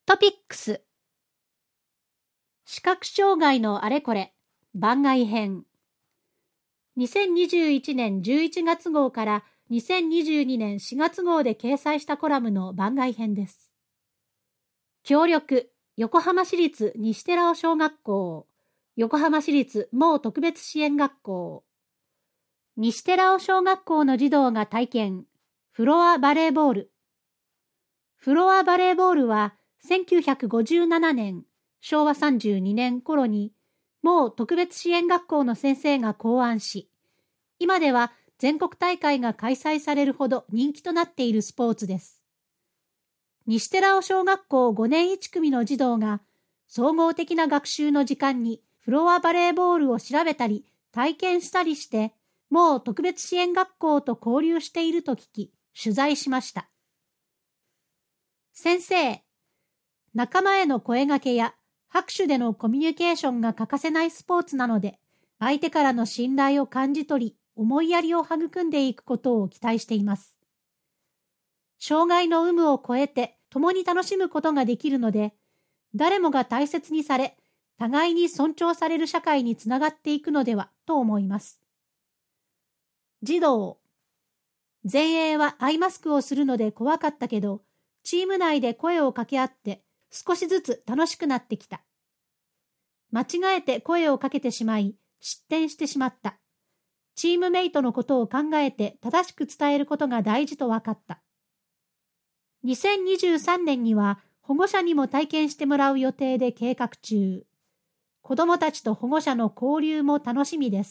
トピックス。視覚障害のあれこれ番外編。2021年11月号から2022年4月号で掲載したコラムの番外編です。協力、横浜市立西寺尾小学校、横浜市立盲特別支援学校。西寺尾小学校の児童が体験、フロアバレーボール。フロアバレーボールは1957年、昭和32年頃に、盲特別支援学校の先生が考案し、今では全国大会が開催されるほど人気となっているスポーツです。西寺尾小学校5年1組の児童が、総合的な学習の時間にフロアバレーボールを調べたり、体験したりして、盲特別支援学校と交流していると聞き、取材しました。先生、仲間への声掛けや拍手でのコミュニケーションが欠かせないスポーツなので、相手からの信頼を感じ取り、思いやりを育んでいくことを期待しています。障害の有無を超えて共に楽しむことができるので、誰もが大切にされ、互いに尊重される社会につながっていくのではと思います。児童、前衛はアイマスクをするので怖かったけど、チーム内で声を掛け合って少しずつ楽しくなってきた。間違えて声をかけてしまい、失点してしまった。チームメイトのことを考えて正しく伝えることが大事と分かった。2023年には保護者にも体験してもらう予定で計画中。子どもたちと保護者の交流も楽しみです。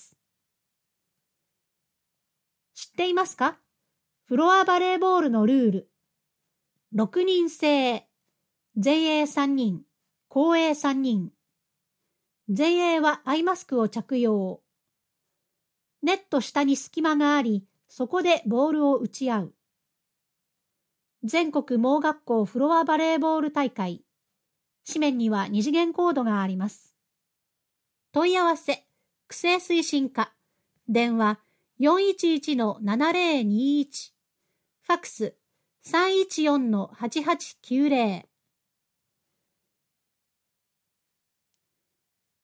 知っていますか？フロアバレーボールのルール。6人制、前衛3人、後衛3人。前衛はアイマスクを着用。ネット下に隙間があり、そこでボールを打ち合う。全国盲学校フロアバレーボール大会。紙面には二次元コードがあります。問い合わせ、区政推進課。電話 411-7021。ファックス 314-8890